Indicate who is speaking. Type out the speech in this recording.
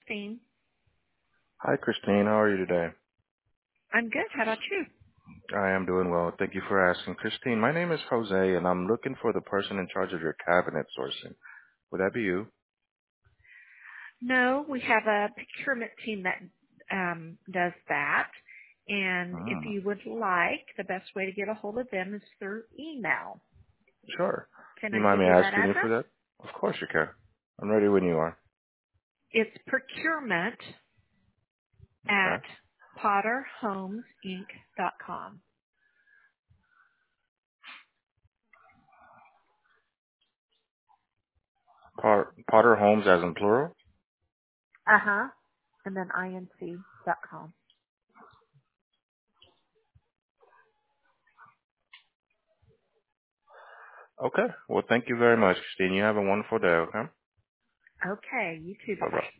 Speaker 1: Christine.
Speaker 2: Hi, Christine. How are you today?
Speaker 1: I'm good. How about you?
Speaker 2: I am doing well. Thank you for asking. Christine, my name is Jose, and I'm looking for the person in charge of your cabinet sourcing. Would that be you?
Speaker 1: No, we have a procurement team that does that. And if
Speaker 2: Mm,
Speaker 1: you would like, the best way to get a hold of them is through email.
Speaker 2: sure.
Speaker 1: Can
Speaker 2: You
Speaker 1: I
Speaker 2: mind
Speaker 1: give
Speaker 2: me
Speaker 1: you that
Speaker 2: asking you
Speaker 1: address?
Speaker 2: for that? Of course you can. I'm ready when you are.
Speaker 1: It's procurement at
Speaker 2: Okay.
Speaker 1: potterhomesinc.com.
Speaker 2: Potter Homes as in plural?
Speaker 1: Uh-huh. And then inc.com.
Speaker 2: Okay. Well, thank you very much, Christine. You have a wonderful day, okay?
Speaker 1: Okay, you too.
Speaker 2: Bye-bye.
Speaker 1: Bye-bye.